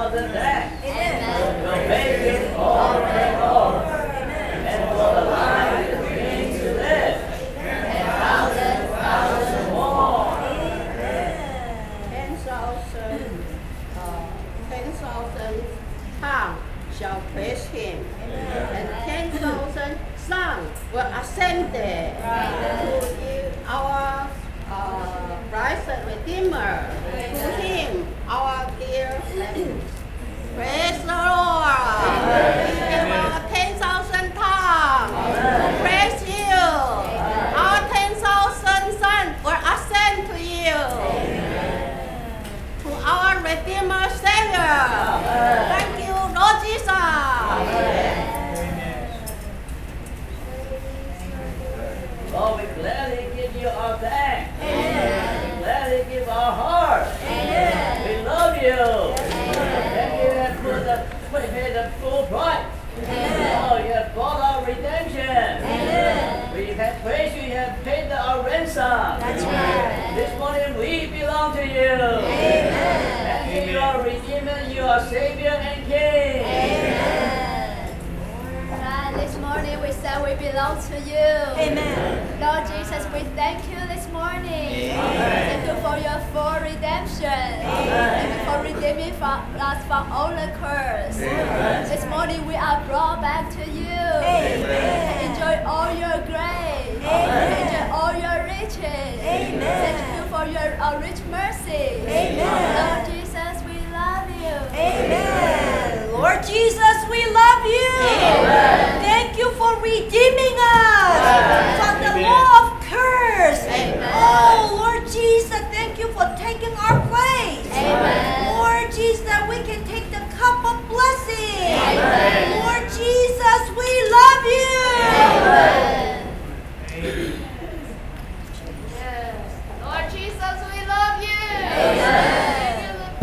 10,000 thanks. We'll make it all and all. And for the life it means to live. 10,000 more. 10,000 tongues shall praise Him, and 10,000 sons will ascend there to our blessed Redeemer, to Him, our dear friend. Praise the Lord! We give our 10,000 tongues to praise You. Our 10,000 sons will ascend to You. To our Redeemer Savior. Thank You, Lord Jesus. Lord, we gladly give You our thanks. We gladly give our heart. We love You. Thank You that we paid the full price. Oh, You have bought our redemption. We have praised You. You have paid our ransom. That's right. This morning we belong to You. Thank You, You are Redeemer. You are Savior and King. Right, this morning we say we belong to You. Amen. Lord Jesus, we thank You this morning. Thank You for Your full redemption. Thank You for redeeming us from all the curse. This morning we are brought back to You. Enjoy all Your grace. Enjoy all Your riches. Thank You for Your rich mercy. Lord Jesus, we love You. Amen. Lord Jesus, we love You. Thank You for redeeming us from the law of curse. Oh, Lord Jesus, thank You for taking our place. Lord Jesus, that we can take the cup of blessing. Lord Jesus, we love You. Yes. Lord Jesus, we love You. Give You the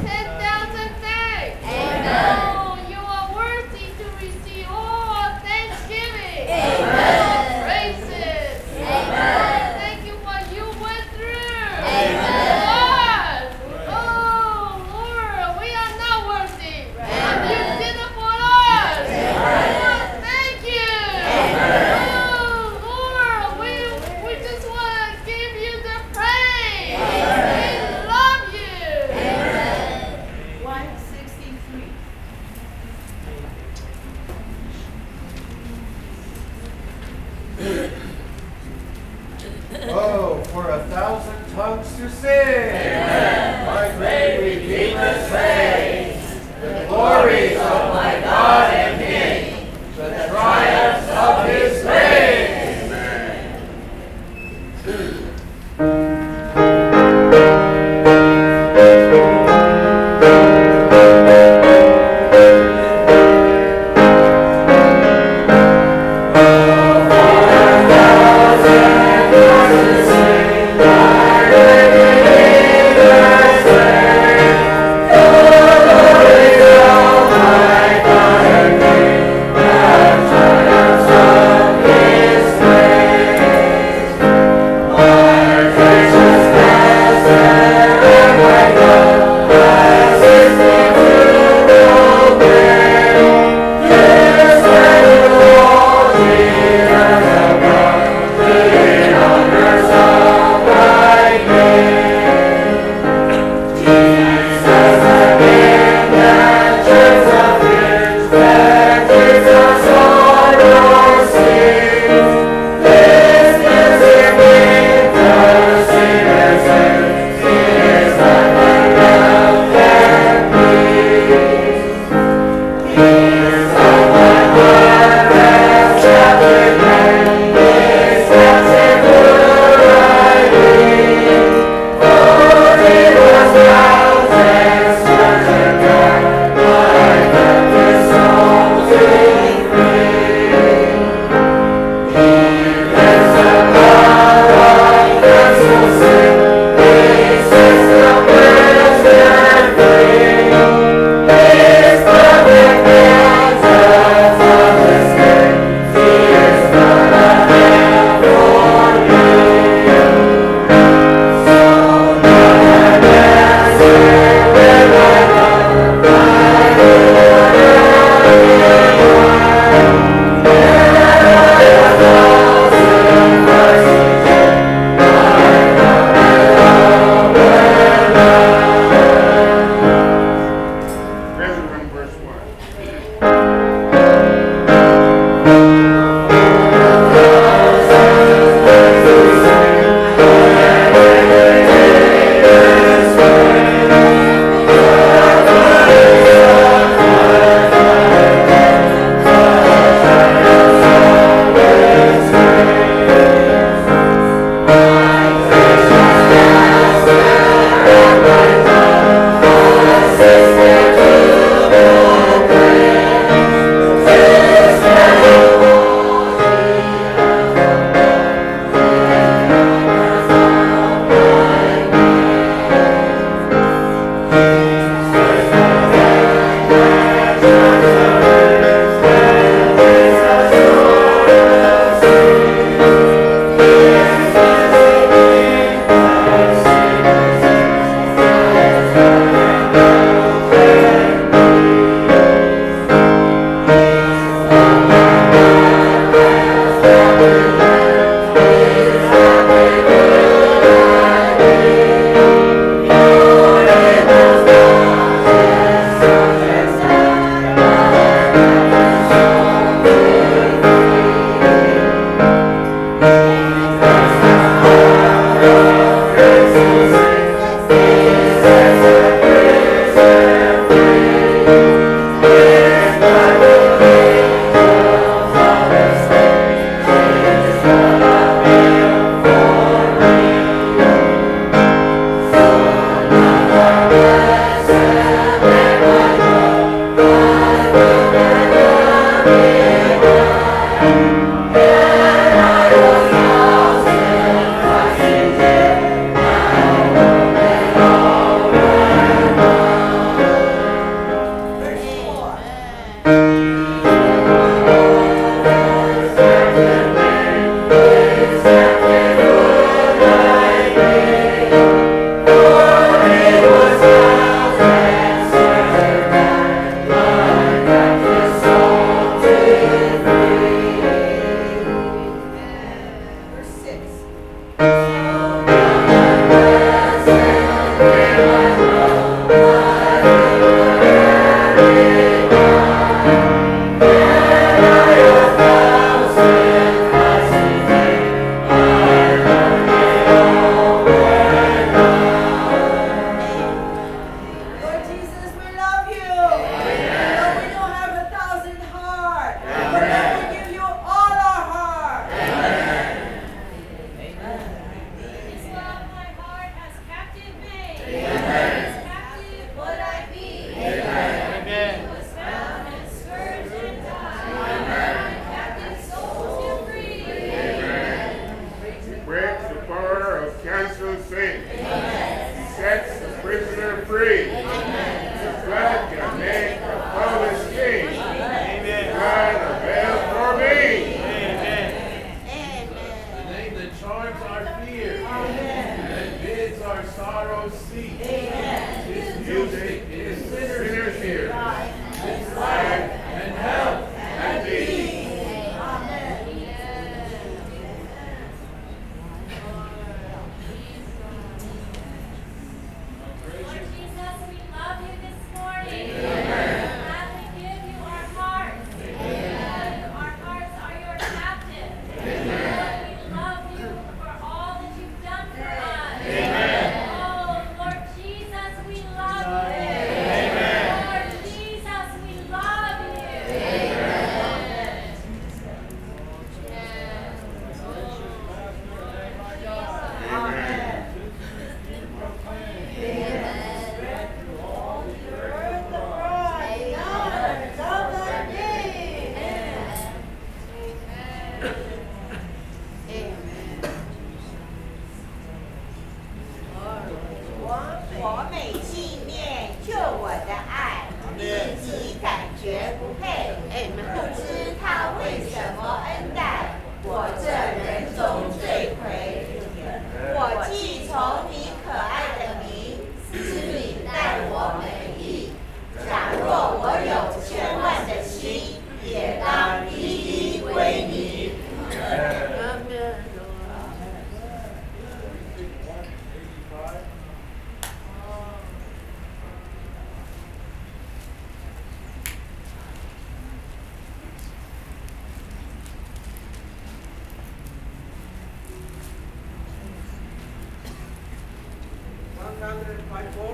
154?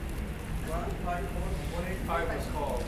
185 was called.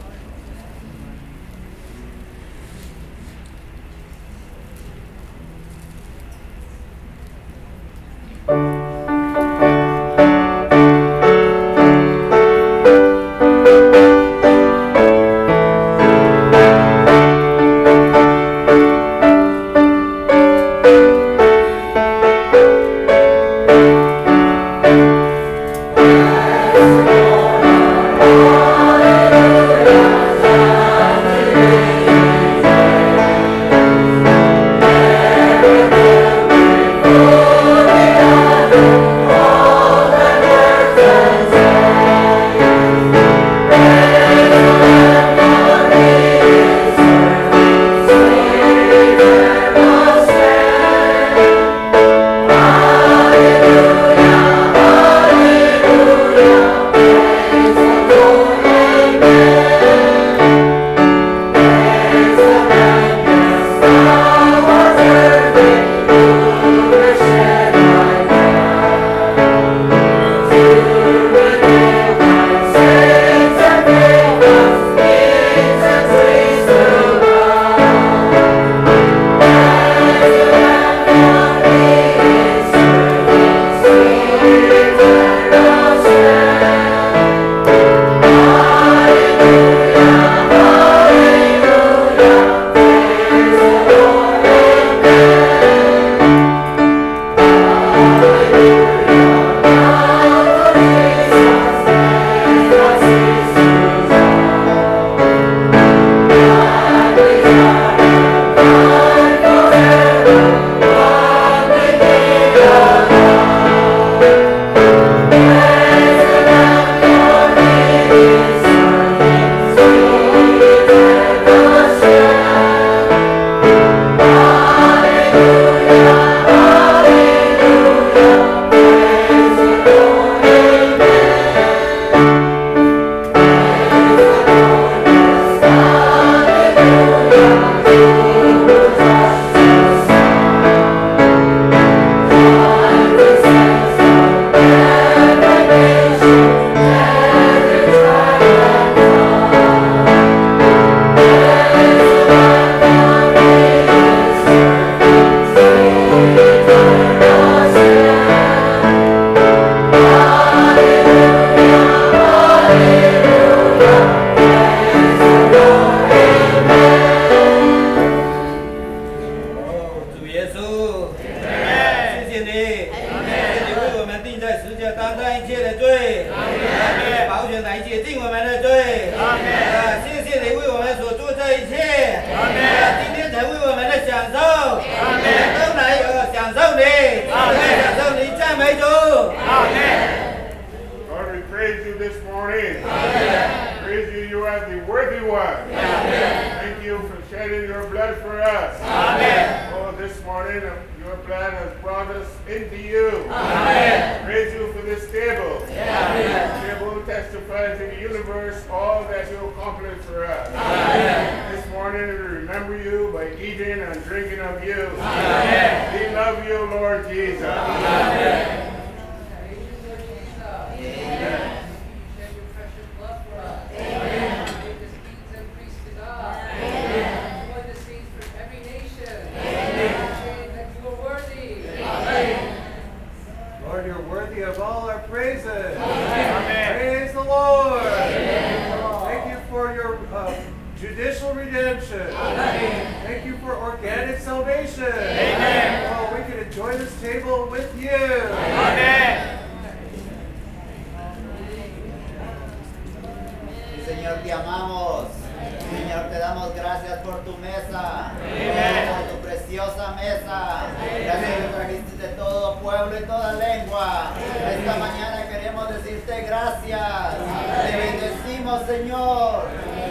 Lord, we praise you this morning. Praise you, you are the worthy one. Thank you for shedding your blood for us. Oh, this morning, your blood has brought us into you. Praise you for this table. This table testifies to the universe all that you accomplished for us. This morning, we remember you by eating and drinking of you. We love you, Lord Jesus. Amen. Lord, you're worthy of all our praises. Amen. Praise the Lord. Amen. Thank you for your judicial redemption. Amen. Thank you for organic salvation. Amen. Oh, we can enjoy this table with you. Amen. Señor, te amamos. Señor, te damos gracias por tu mesa, por tu preciosa mesa. Gracias que trajiste de todo pueblo y toda lengua. Esta mañana queremos decirte gracias. Te bendecimos, Señor.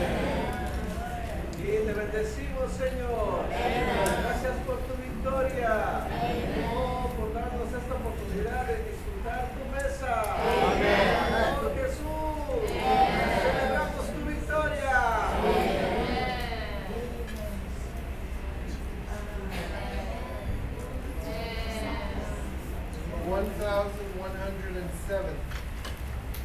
Y te bendecimos, Señor. Gracias por tu victoria. Oh, por darnos esta oportunidad de disfrutar tu mesa. Oh, Jesús. Celebramos tu victoria. 1107.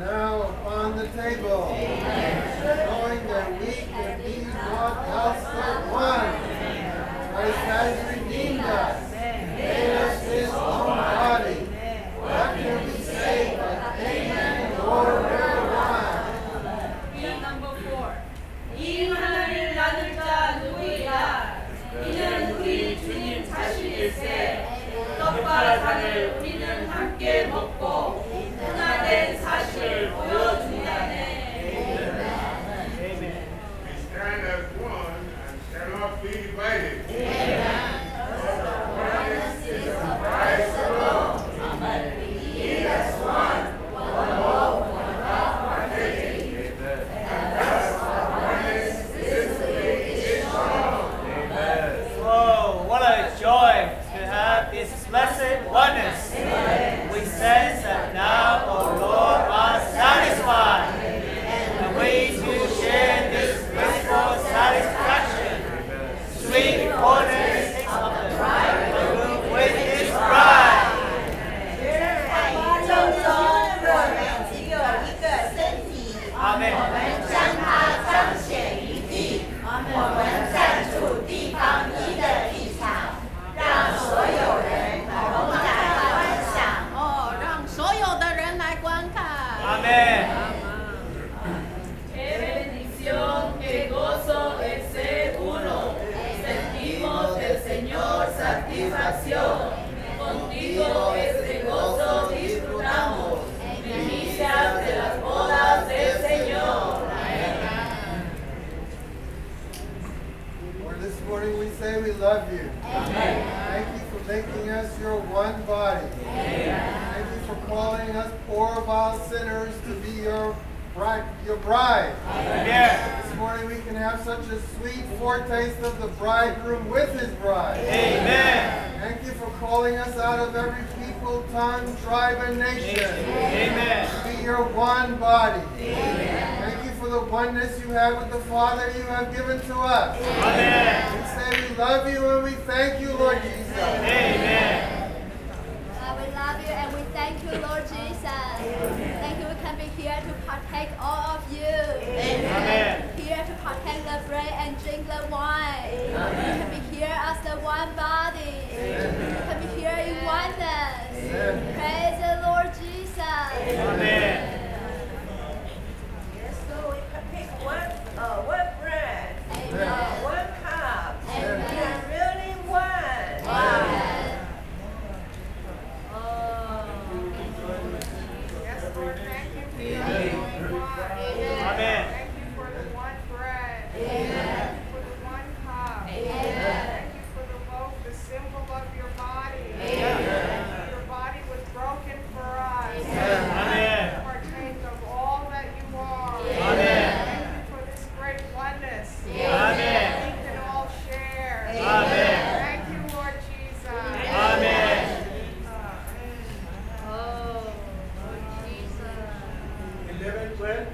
now upon the table, knowing that we can be brought else but one. Christ has redeemed us, made us his own body. What can we say but amen, Lord, we're one? B number 4. 이 하나를 나눌 자 누구이라? 이는 우리 주님 자신일세. 떡과 잔을 우리는 함께 먹고 하나된 사실을 보여준다네. We stand as one and shall not be divided. Oneness is of Christ alone. He as one hope, one love, one faith. And thus our oneness visibly is shown. Oh, what a joy to have this blessed oneness. We sense that now, O Lord, are satisfied. And we too share this blissful satisfaction. Sweet oneness of the bridegroom with his bride. 就是我们只有一个身体， Amen. 我们将它彰显于地，我们站处地方一的立场，让所有人同来观赏。 让所有的人来观看。 Amen. Qué bendición, qué gozo el ser uno. Sentimos del Señor satisfacción. Contigo este gozo disfrutamos. Primicias de las bodas del Señor. Lord, this morning we say we love you. Thank you for making us your one body. Thank you for calling us poor, vile sinners to be your bride. Amen. This morning we can have such a sweet foretaste of the bridegroom with his bride. Amen. Thank you for calling us out of every people, tongue, tribe, and nation. Amen. To be your one body. Thank you for the oneness you have with the Father you have given to us. Amen. We say we love you and we thank you, Lord Jesus. Amen. We love you and we thank you, Lord Jesus. Thank you, we can be here to partake all of you. Amen. Here to partake the bread and drink the wine. We can be here as the one body. We can be here in oneness. Praise the Lord Jesus. Amen. Yes, so we can pick one bread, Amen. one cup. Amen. We are really one. Amen. Yes, Lord, thank you for your only one. Amen. Thank you for the one bread. Amen. Thank you for the one cup. Amen. Thank you for the loaf, the symbol of your body. Amen. Thank you, your body was broken for us. Amen. Partake of all that you are. Amen. Thank you for this great oneness. Amen. We can all share. Amen. Thank you, Lord Jesus. Amen. Oh, Lord Jesus. 11, 12.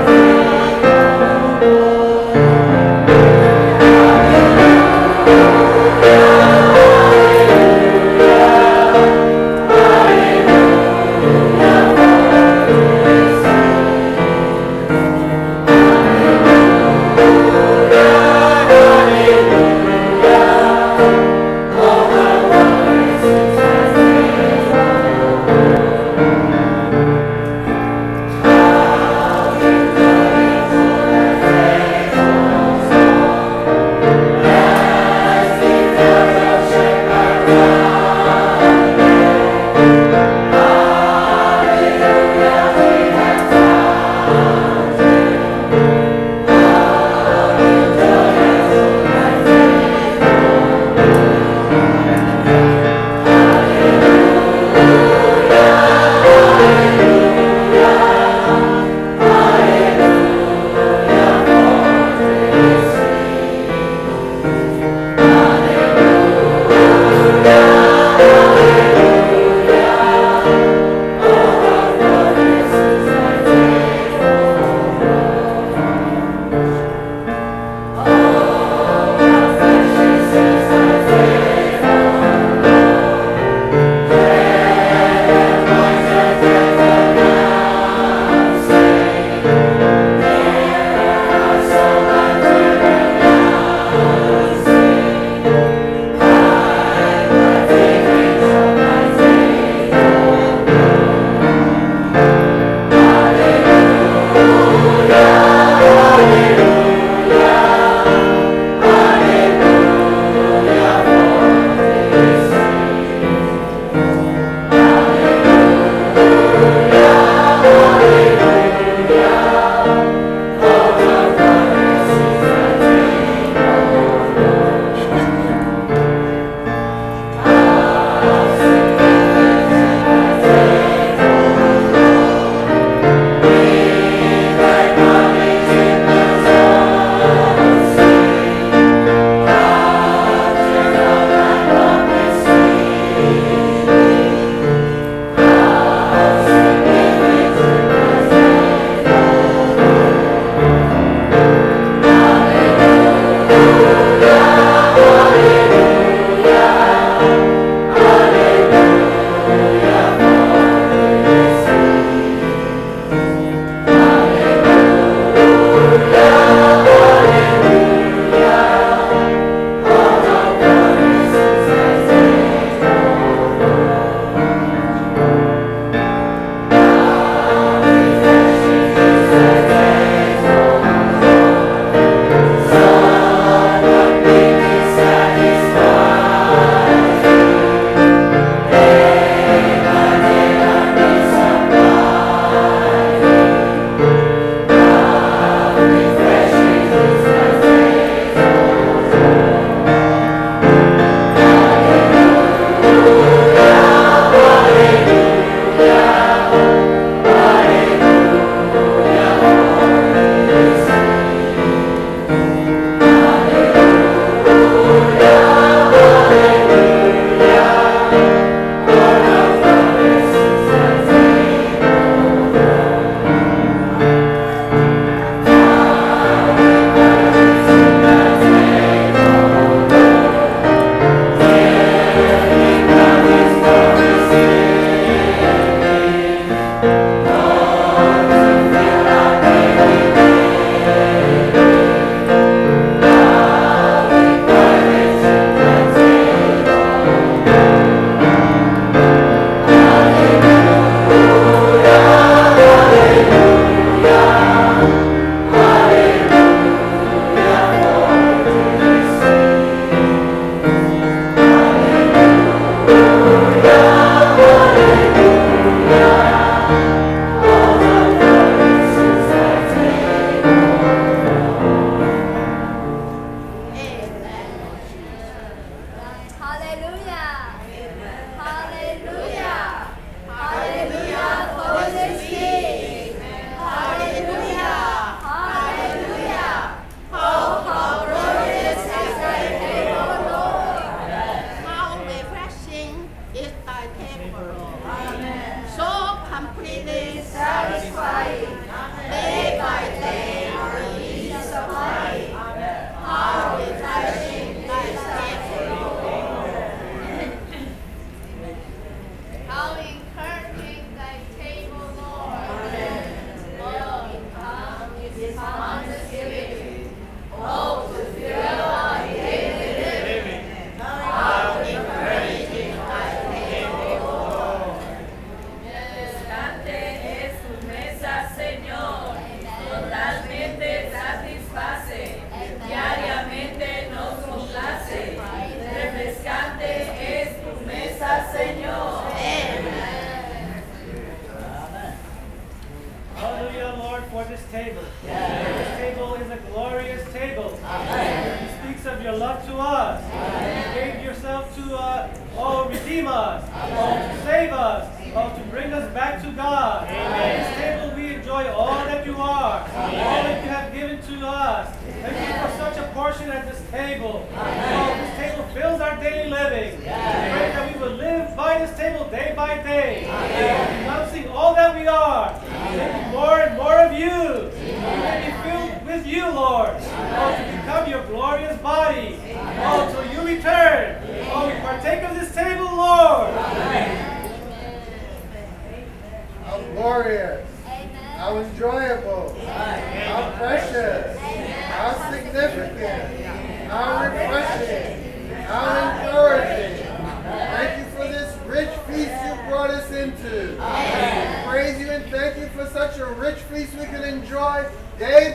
Amen.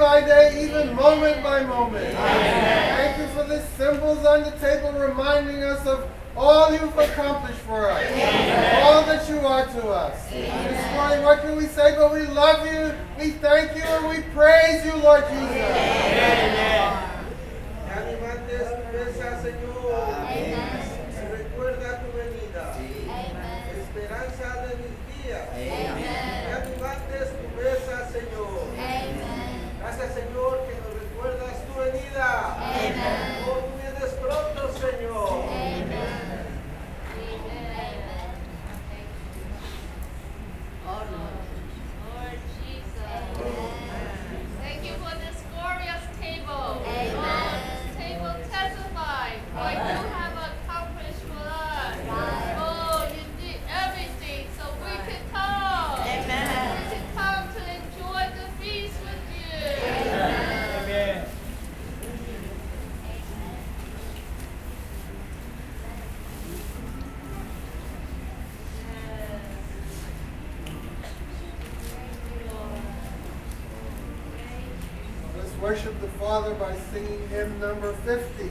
by day, even moment by moment. Thank you for the symbols on the table reminding us of all you've accomplished for us, all that you are to us. This morning, what can we say? But we love you, we thank you, and we praise you, Lord Jesus. Animantes tu mesa, Señor. Recuerda tu venida. Esperanza de mis días. Animantes tu mesa, Señor. Gracias, Señor, que nos recuerdas tu venida. Oh, tú vienes pronto, Señor. Lord Jesus. Thank you for this glorious table. This table testifies what you have accomplished for us. Oh, you did everything so we could come. We could come to enjoy the feast with you. Amen. Let's worship the Father by singing hymn number 50.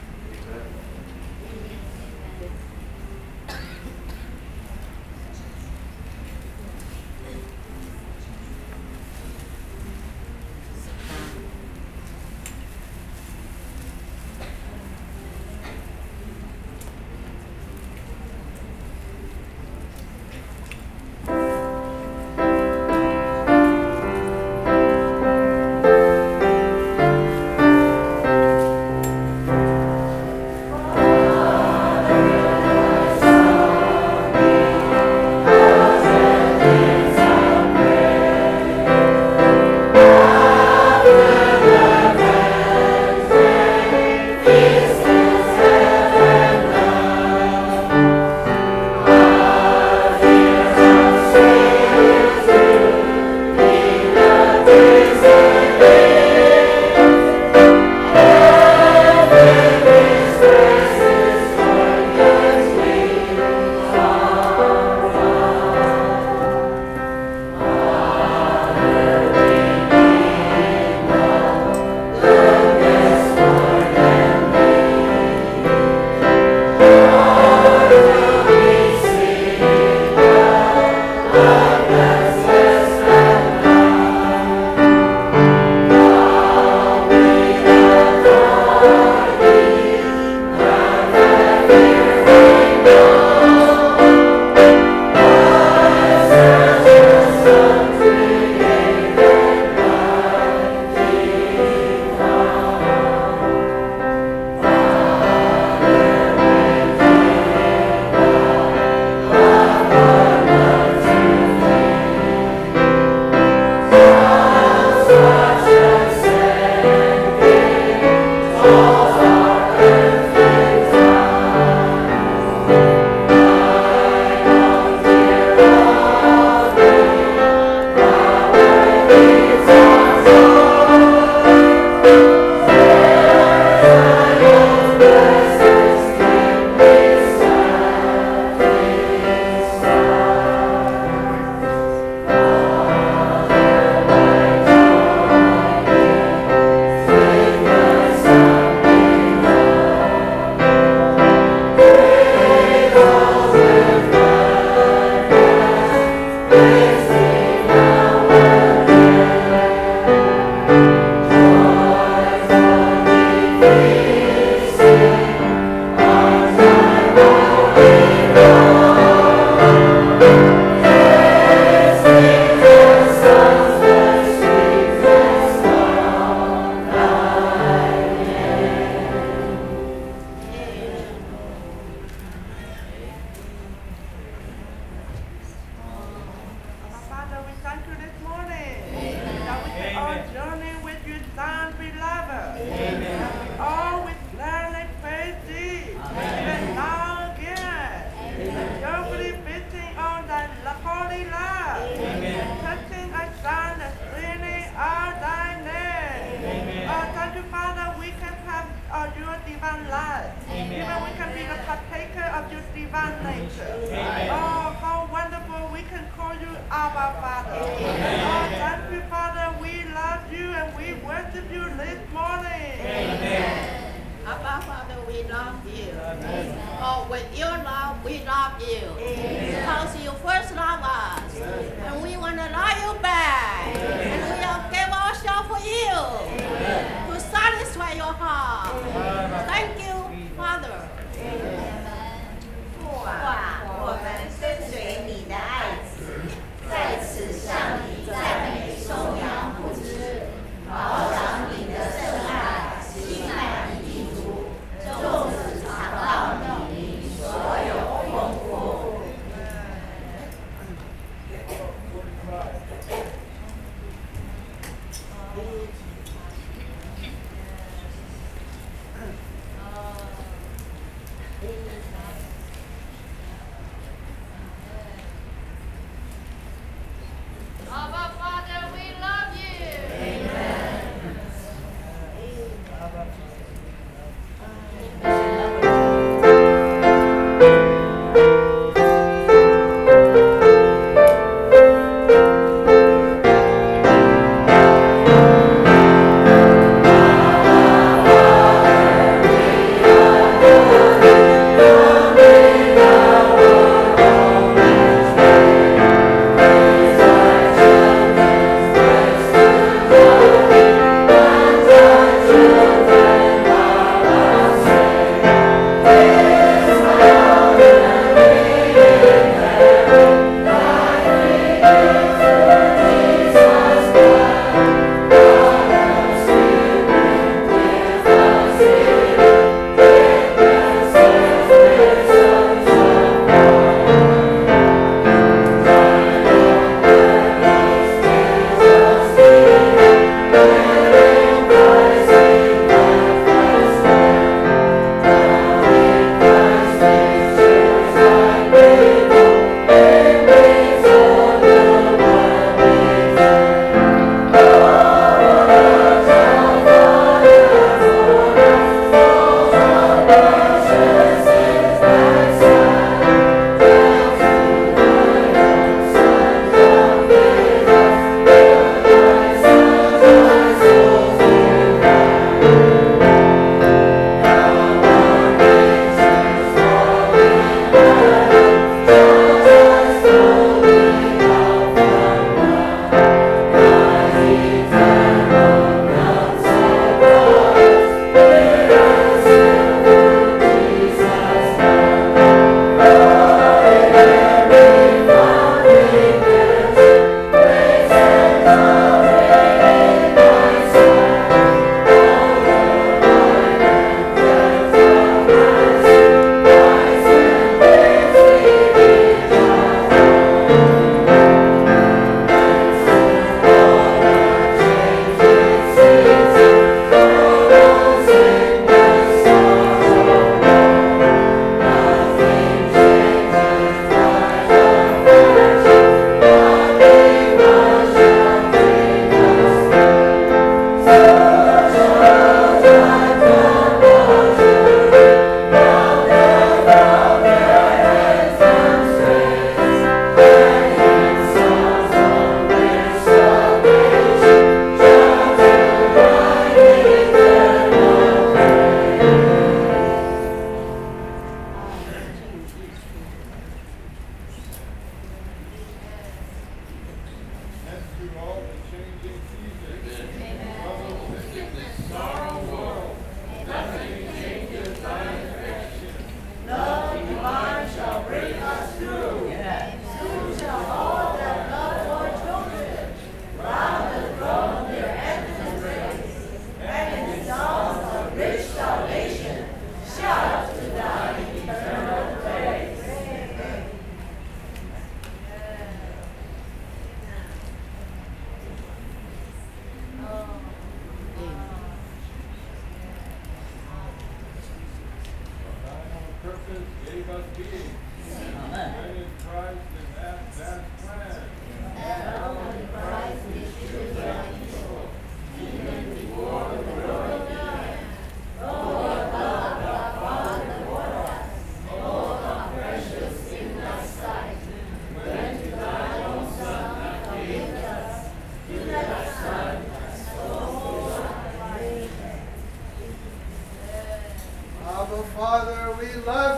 divine life. Even we can be the partaker of your divine nature. Oh, how wonderful we can call you our Father. Oh, thank you, Father. We love you and we worship you this morning. Abba, Father, we love you. Oh, with your love, we love you. Because you first love us. And we want to love you back. And we will give ourselves for you. To satisfy your heart. Thank you, Father. 父啊，我们跟随你的爱子，在此向你赞美颂扬不知，饱尝你的圣爱，心满意足，众子尝到你所有丰富。 Abba, Father, we love you.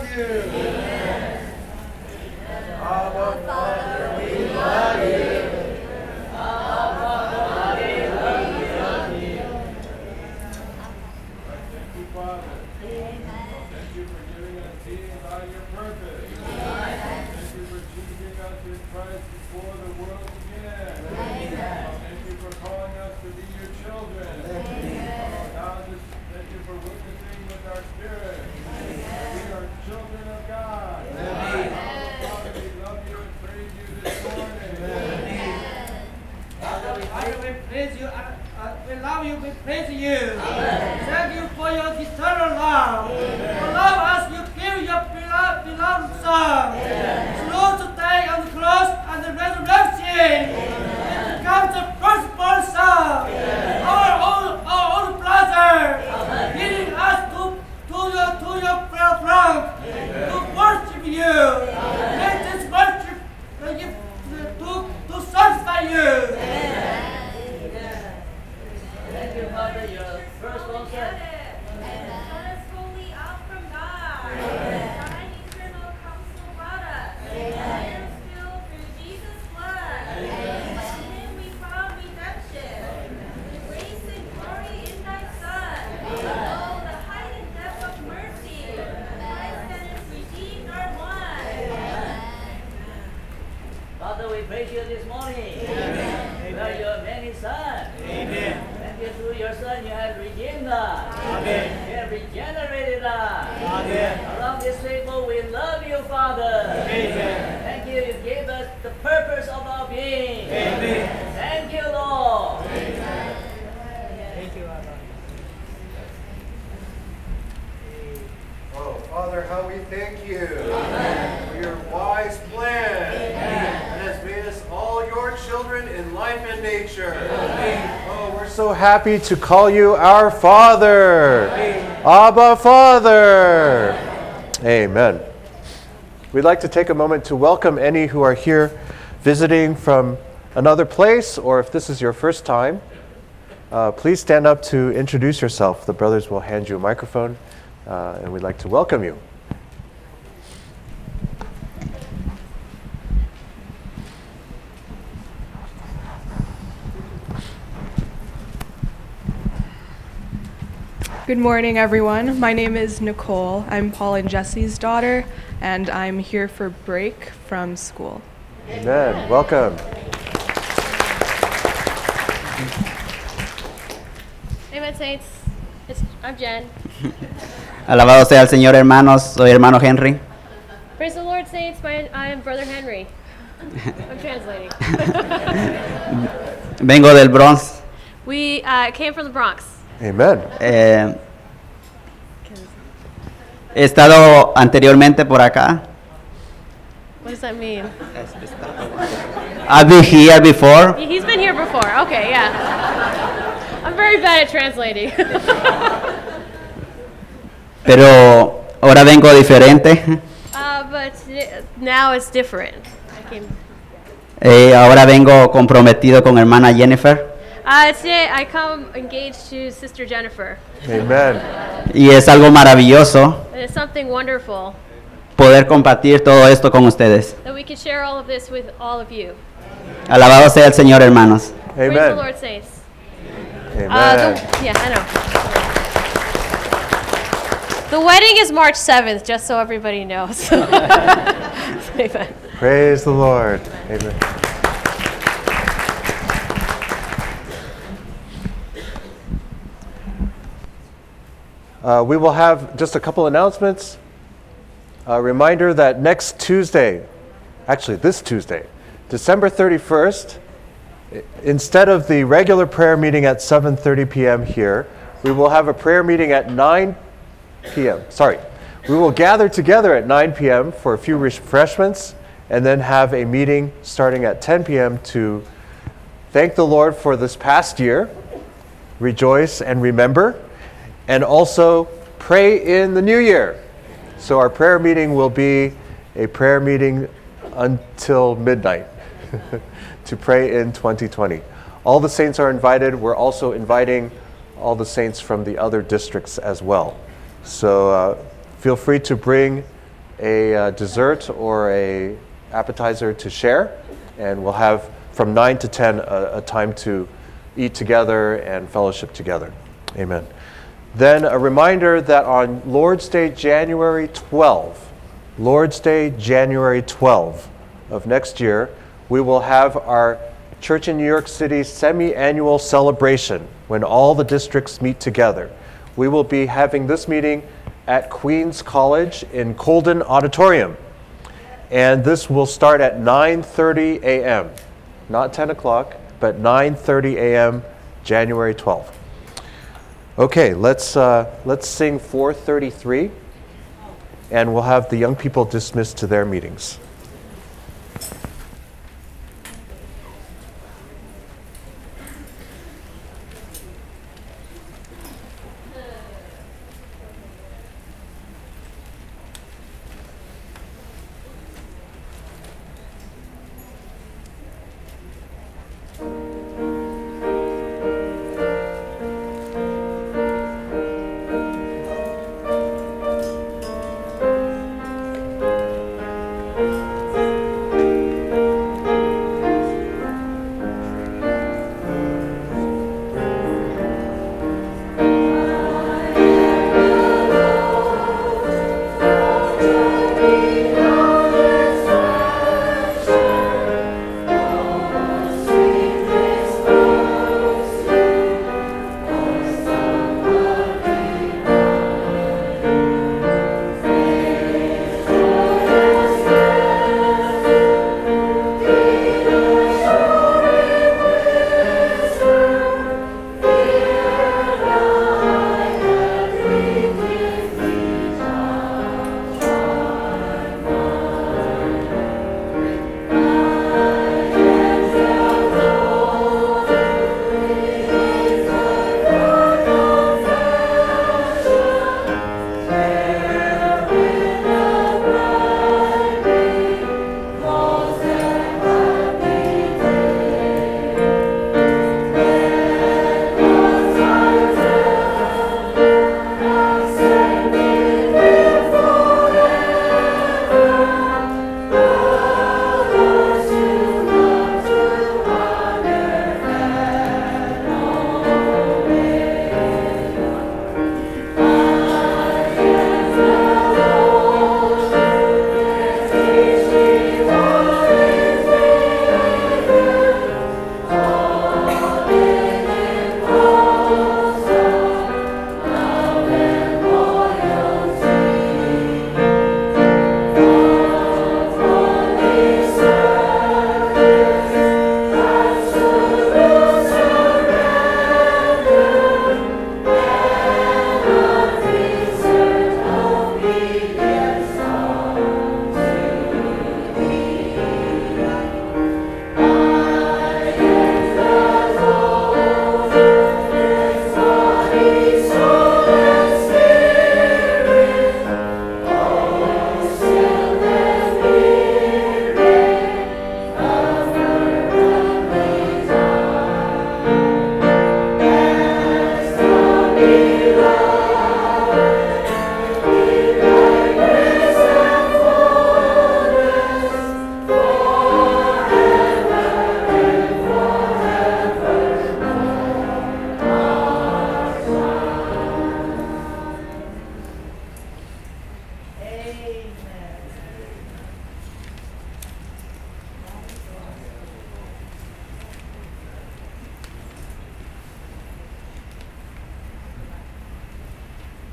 love you. Abba, Father, we love you. Thank you, Father. Thank you for giving us being by your purpose. Thank you for choosing us in Christ before the world began. Thank you for calling us to be your children. God, thank you for witnessing with our spirit. We are children of God. Father, we love you and praise you this morning. Father, we praise you. We love you. We praise you. Thank you for your eternal love. You love us. You give your beloved Son. Through the day of the cross and the resurrection, it becomes the firstborn Son, our own brother, leading us to your throne to worship you. Let this worship to satisfy you. Thank you, Father, your firstborn son. Father, we praise you this morning. You are your many sons. Thank you through your Son you have redeemed us. You have regenerated us. Around this table we love you, Father. Thank you. You gave us the purpose of our being. Thank you, Lord. Thank you, Abba. Oh, Father, how we thank you for your wise plan. And has made us all your children in life and nature. Oh, we're so happy to call you our Father. Abba, Father. Amen. We'd like to take a moment to welcome any who are here visiting from another place, or if this is your first time, please stand up to introduce yourself. The brothers will hand you a microphone, and we'd like to welcome you. Good morning, everyone. My name is Nicole. I'm Paul and Jesse's daughter, and I'm here for break from school. Amen. Welcome. Amen, saints. I'm Jen. Alabado sea el Señor, hermanos. Soy hermano Henry. Praise the Lord, saints. I am Brother Henry. I'm translating. Vengo del Bronx. We came from the Bronx. Amen. He estado anteriormente por acá. What does that mean? I've been here before. He's been here before. Okay, yeah. I'm very bad at translating. Pero ahora vengo diferente. But now it's different. Ahora vengo comprometido con hermana Jennifer. Today I come engaged to Sister Jennifer. Amen. Y es algo maravilloso And it's something wonderful poder compartir todo esto con ustedes. that we can share all of this with all of you. Alabado sea el Señor, hermanos. Praise the Amen. Lord, saints. Amen. Yeah, I know. The wedding is March 7th, just so everybody knows. Amen. Praise the Lord. Amen. We will have just a couple announcements. A reminder that next Tuesday, actually this Tuesday, December 31st, instead of the regular prayer meeting at 7:30 p.m. here, we will have a prayer meeting at 9 p.m. Sorry. We will gather together at 9 p.m. for a few refreshments and then have a meeting starting at 10 p.m. to thank the Lord for this past year, rejoice and remember, and also pray in the new year. So our prayer meeting will be a prayer meeting until midnight to pray in 2020. All the saints are invited. We're also inviting all the saints from the other districts as well. So feel free to bring a dessert or a appetizer to share, and we'll have from 9 to 10 a time to eat together and fellowship together. Amen. Then a reminder that on Lord's Day, January 12 of next year, we will have our Church in New York City semi-annual celebration when all the districts meet together. We will be having this meeting at Queens College in Colden Auditorium. And this will start at 9:30 a.m. Not 10 o'clock, but 9:30 a.m. January 12th. Okay, let's sing 433, and we'll have the young people dismissed to their meetings.